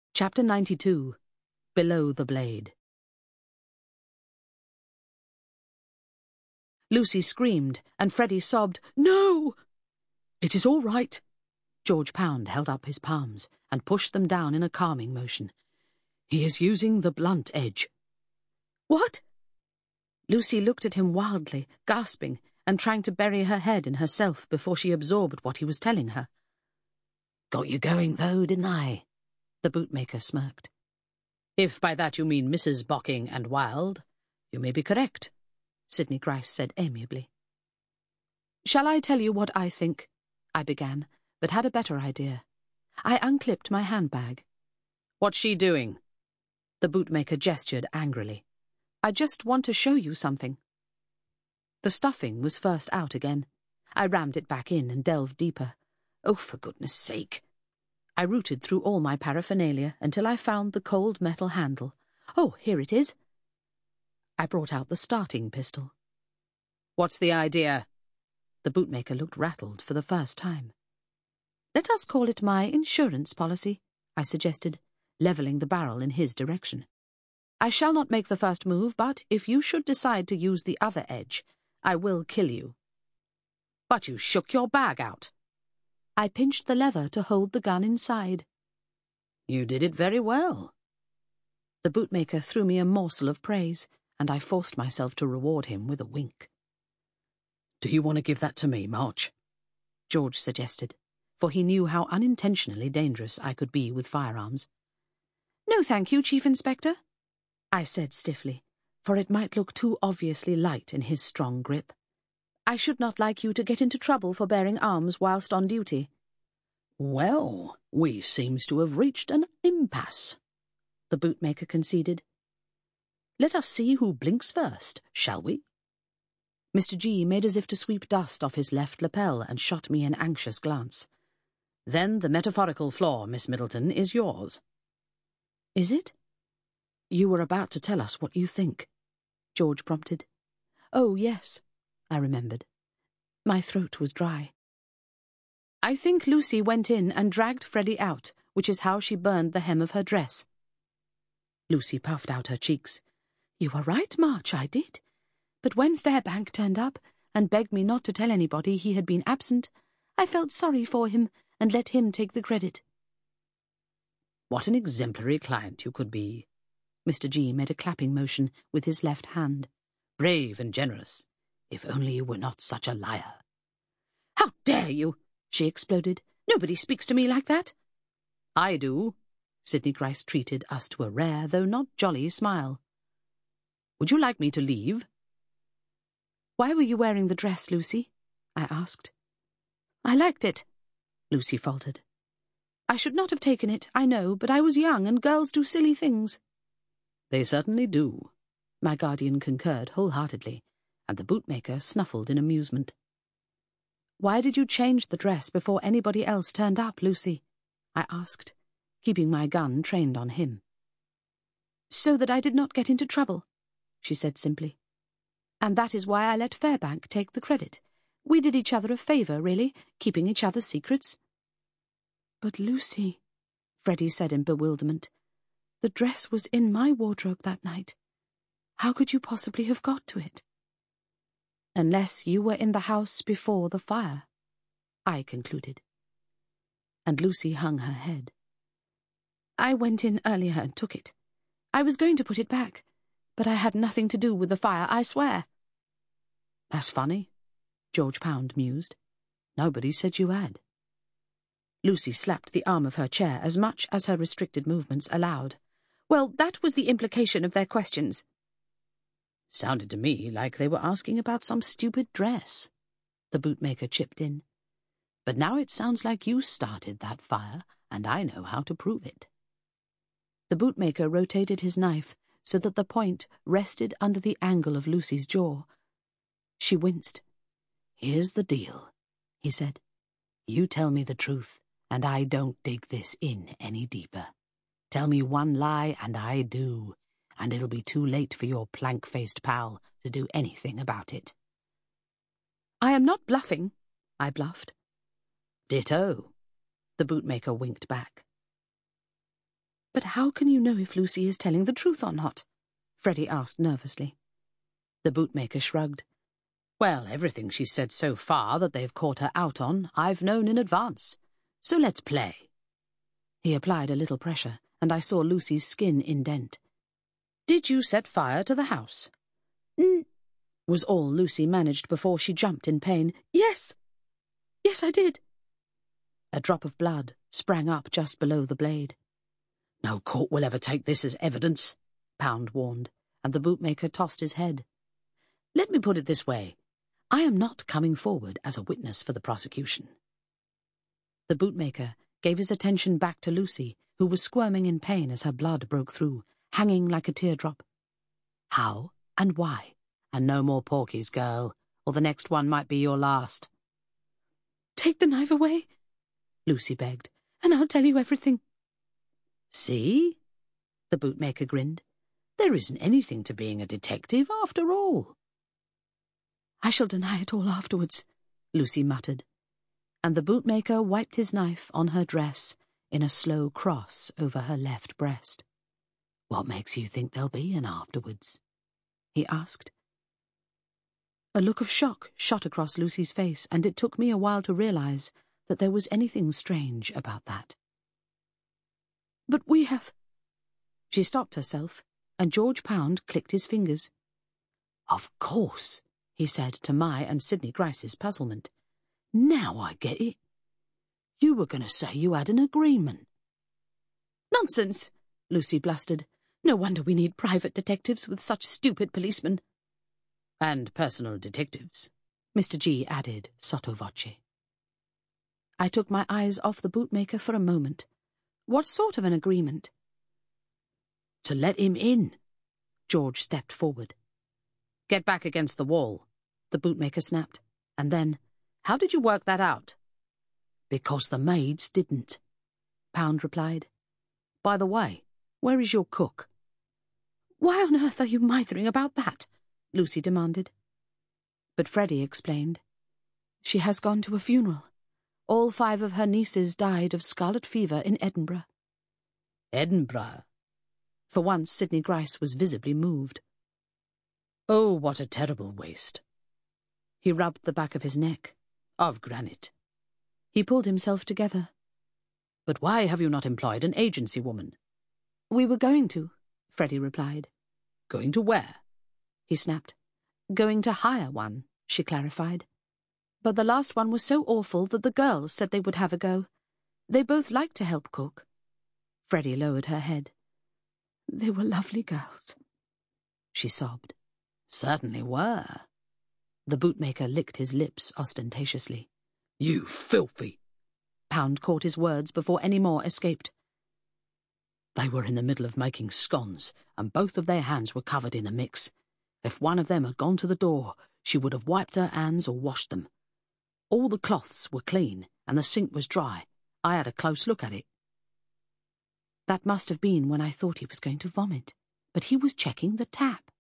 Chapter 92. Below the Blade. Lucy screamed, and Freddie sobbed, "No!" "It is all right." George Pound held up his palms and pushed them down in a calming motion. "He is using the blunt edge." "What?" Lucy looked at him wildly, gasping, and trying to bury her head in herself before she absorbed what he was telling her. "Got you going, though, didn't I?" The bootmaker smirked. "If by that you mean Mrs. Bocking and Wilde, you may be correct," Sidney Gryce said amiably. "Shall I tell you what I think?" I began, but had a better idea. I unclipped my handbag. "What's she doing?" The bootmaker gestured angrily. "I just want to show you something." The stuffing was first out again. I rammed it back in and delved deeper. Oh, for goodness sake! I rooted through all my paraphernalia until I found the cold metal handle. Oh, here it is. I brought out the starting pistol. "What's the idea?" The bootmaker looked rattled for the first time. "Let us call it my insurance policy," I suggested, levelling the barrel in his direction. "I shall not make the first move, but if you should decide to use the other edge, I will kill you." "But you shook your bag out." "I pinched the leather to hold the gun inside." "You did it very well." The bootmaker threw me a morsel of praise, and I forced myself to reward him with a wink. "Do you want to give that to me, March?" George suggested, for he knew how unintentionally dangerous I could be with firearms. "No, thank you, Chief Inspector," I said stiffly, for it might look too obviously light in his strong grip. "I should not like you to get into trouble for bearing arms whilst on duty." "Well, we seems to have reached an impasse," the bootmaker conceded. "Let us see who blinks first, shall we?" Mr. G made as if to sweep dust off his left lapel and shot me an anxious glance. "Then the metaphorical floor, Miss Middleton, is yours." "Is it?" "You were about to tell us what you think," George prompted. "Oh, yes," I remembered. My throat was dry. "I think Lucy went in and dragged Freddie out, which is how she burned the hem of her dress." Lucy puffed out her cheeks. "You are right, March, I did. But when Fairbank turned up and begged me not to tell anybody he had been absent, I felt sorry for him and let him take the credit." "What an exemplary client you could be." Mr. G made a clapping motion with his left hand. "Brave and generous, if only you were not such a liar." "How dare you!" she exploded. "Nobody speaks to me like that." "I do." Sidney Gryce treated us to a rare, though not jolly, smile. "Would you like me to leave?" "Why were you wearing the dress, Lucy?" I asked. "I liked it," Lucy faltered. "I should not have taken it, I know, but I was young and girls do silly things." "They certainly do," my guardian concurred wholeheartedly, and the bootmaker snuffled in amusement. "Why did you change the dress before anybody else turned up, Lucy?" I asked, keeping my gun trained on him. "So that I did not get into trouble," she said simply. "And that is why I let Fairbank take the credit. We did each other a favour, really, keeping each other's secrets." "But Lucy," Freddie said in bewilderment, "the dress was in my wardrobe that night. How could you possibly have got to it?" "Unless you were in the house before the fire," I concluded. And Lucy hung her head. "I went in earlier and took it. I was going to put it back, but I had nothing to do with the fire, I swear." "That's funny," George Pound mused. "Nobody said you had." Lucy slapped the arm of her chair as much as her restricted movements allowed. "Well, that was the implication of their questions." "Sounded to me like they were asking about some stupid dress," the bootmaker chipped in. "But now it sounds like you started that fire, and I know how to prove it." The bootmaker rotated his knife so that the point rested under the angle of Lucy's jaw. She winced. "Here's the deal," he said. "You tell me the truth, and I don't dig this in any deeper. Tell me one lie, and I do, and it'll be too late for your plank-faced pal to do anything about it." "I am not bluffing," I bluffed. "Ditto," the bootmaker winked back. But how can you know if Lucy is telling the truth or not? Freddie asked nervously. The bootmaker shrugged. Well, everything she's said so far that they've caught her out on, I've known in advance. So let's play. He applied a little pressure, and I saw Lucy's skin indent. Did you set fire to the house? Was all Lucy managed before she jumped in pain. Yes, I did. A drop of blood sprang up just below the blade. No court will ever take this as evidence, Pound warned, and the bootmaker tossed his head. Let me put it this way. I am not coming forward as a witness for the prosecution. The bootmaker gave his attention back to Lucy, who was squirming in pain as her blood broke through, hanging like a teardrop. How and why? And no more porkies, girl, or the next one might be your last. Take the knife away, Lucy begged, and I'll tell you everything. See? The bootmaker grinned. There isn't anything to being a detective after all. I shall deny it all afterwards, Lucy muttered, and the bootmaker wiped his knife on her dress in a slow cross over her left breast. What makes you think there'll be an afterwards? He asked. A look of shock shot across Lucy's face, and it took me a while to realize that there was anything strange about that. But we have... She stopped herself, and George Pound clicked his fingers. Of course, he said to my and Sidney Grice's puzzlement. Now I get it. You were going to say you had an agreement. Nonsense, Lucy blustered. No wonder we need private detectives with such stupid policemen. And personal detectives, Mr. G added sotto voce. I took my eyes off the bootmaker for a moment. What sort of an agreement? To let him in. George stepped forward. Get back against the wall, the bootmaker snapped. And then, how did you work that out? Because the maids didn't, Pound replied. By the way, where is your cook? Why on earth are you mithering about that? Lucy demanded. But Freddie explained. She has gone to a funeral. All 5 of her nieces died of scarlet fever in Edinburgh. Edinburgh? For once, Sidney Grice was visibly moved. Oh, what a terrible waste. He rubbed the back of his neck. Of granite. He pulled himself together. But why have you not employed an agency woman? We were going to, Freddie replied. Going to where? He snapped. Going to hire one, she clarified. But the last one was so awful that the girls said they would have a go. They both liked to help cook. Freddie lowered her head. They were lovely girls. She sobbed. Certainly were. The bootmaker licked his lips ostentatiously. You filthy! Pound caught his words before any more escaped. They were in the middle of making scones, and both of their hands were covered in the mix. If one of them had gone to the door, she would have wiped her hands or washed them. All the cloths were clean, and the sink was dry. I had a close look at it. That must have been when I thought he was going to vomit, but he was checking the tap.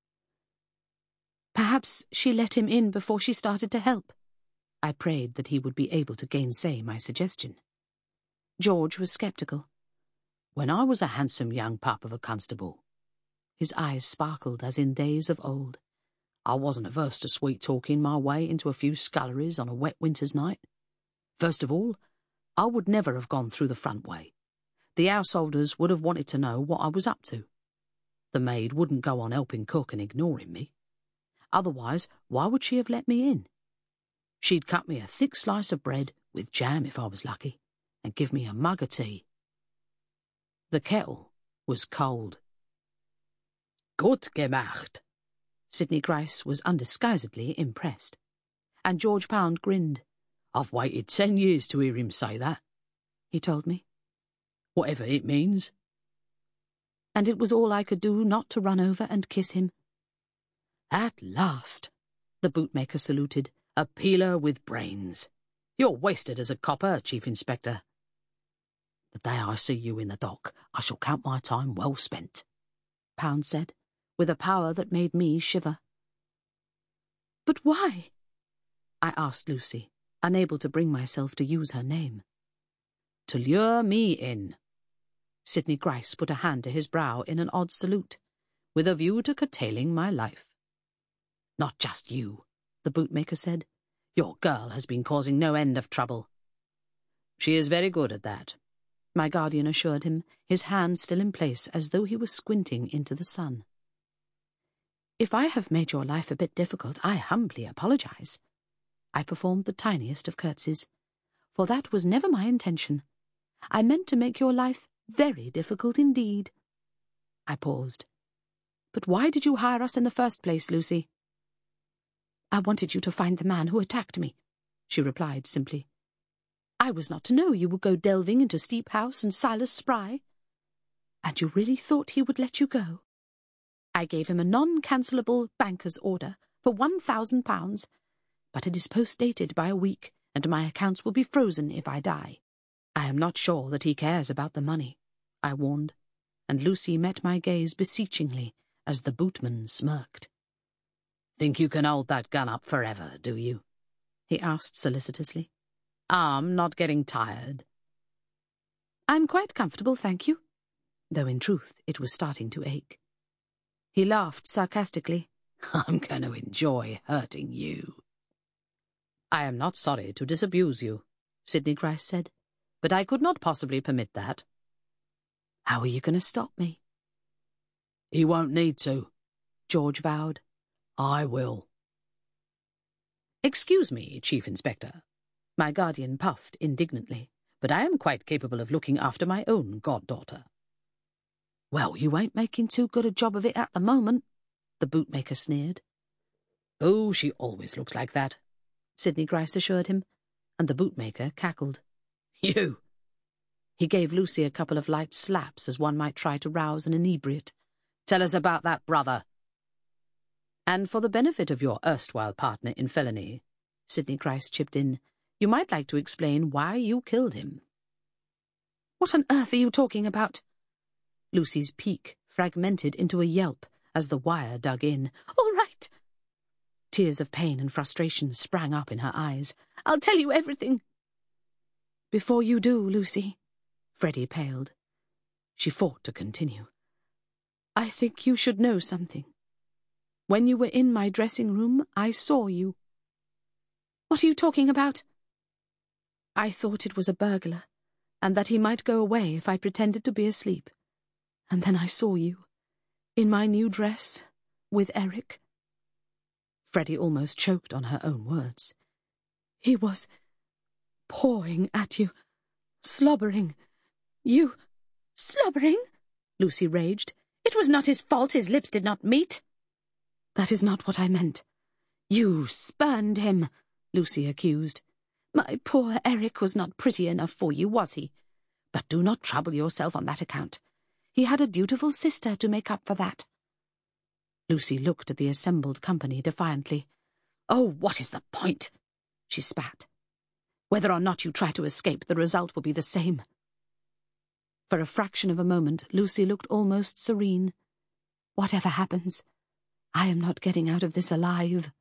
Perhaps she let him in before she started to help. I prayed that he would be able to gainsay my suggestion. George was sceptical. When I was a handsome young pup of a constable, his eyes sparkled as in days of old, I wasn't averse to sweet-talking my way into a few sculleries on a wet winter's night. First of all, I would never have gone through the front way. The householders would have wanted to know what I was up to. The maid wouldn't go on helping cook and ignoring me. Otherwise, why would she have let me in? She'd cut me a thick slice of bread, with jam if I was lucky, and give me a mug of tea. The kettle was cold. Gut gemacht. Sidney Grice was undisguisedly impressed. And George Pound grinned. I've waited 10 years to hear him say that, he told me. Whatever it means. And it was all I could do not to run over and kiss him. At last, the bootmaker saluted, a peeler with brains. You're wasted as a copper, Chief Inspector. The day I see you in the dock, I shall count my time well spent, Pound said, with a power that made me shiver. But why? I asked Lucy, unable to bring myself to use her name. To lure me in. Sidney Gryce put a hand to his brow in an odd salute. "With a view to curtailing my life." "Not just you," the bootmaker said. "Your girl has been causing no end of trouble." "She is very good at that," my guardian assured him, his hand still in place as though he was squinting into the sun. "If I have made your life a bit difficult, I humbly apologize." I performed the tiniest of curtsies, for that was never my intention. I meant to make your life very difficult indeed. I paused. "But why did you hire us in the first place, Lucy?" "I wanted you to find the man who attacked me," she replied simply. "I was not to know you would go delving into Steep House and Silas Spry. And you really thought he would let you go?" "I gave him a non-cancelable banker's order for £1,000, but it is post-dated by a week, and my accounts will be frozen if I die." "I am not sure that he cares about the money," I warned, and Lucy met my gaze beseechingly as the bootman smirked. "Think you can hold that gun up forever, do you?" he asked solicitously. "Arm not getting tired?" "I'm quite comfortable, thank you," though in truth it was starting to ache. He laughed sarcastically. "I'm going to enjoy hurting you." "I am not sorry to disabuse you," Sidney Gryce said, "but I could not possibly permit that." "How are you going to stop me?" "He won't need to," George vowed. "I will." "Excuse me, Chief Inspector," my guardian puffed indignantly, "but I am quite capable of looking after my own goddaughter." "Well, you ain't making too good a job of it at the moment," the bootmaker sneered. "Oh, she always looks like that," Sidney Gryce assured him, and the bootmaker cackled. "You!" He gave Lucy a couple of light slaps as one might try to rouse an inebriate. "Tell us about that brother." "And for the benefit of your erstwhile partner in felony," Sidney Gryce chipped in, "you might like to explain why you killed him." "What on earth are you talking about?" Lucy's peak fragmented into a yelp as the wire dug in. "All right." Tears of pain and frustration sprang up in her eyes. "I'll tell you everything." "Before you do, Lucy," Freddie paled. She fought to continue. "I think you should know something. When you were in my dressing room, I saw you." "What are you talking about?" "I thought it was a burglar, and that he might go away if I pretended to be asleep. And then I saw you, in my new dress, with Eric." Freddie almost choked on her own words. "He was pawing at you, slobbering. You—" "Slobbering?" Lucy raged. "It was not his fault his lips did not meet." "That is not what I meant." "You spurned him," Lucy accused. "My poor Eric was not pretty enough for you, was he? But do not trouble yourself on that account. He had a dutiful sister to make up for that." Lucy looked at the assembled company defiantly. "Oh, what is the point?" she spat. "Whether or not you try to escape, the result will be the same." For a fraction of a moment, Lucy looked almost serene. "Whatever happens, I am not getting out of this alive."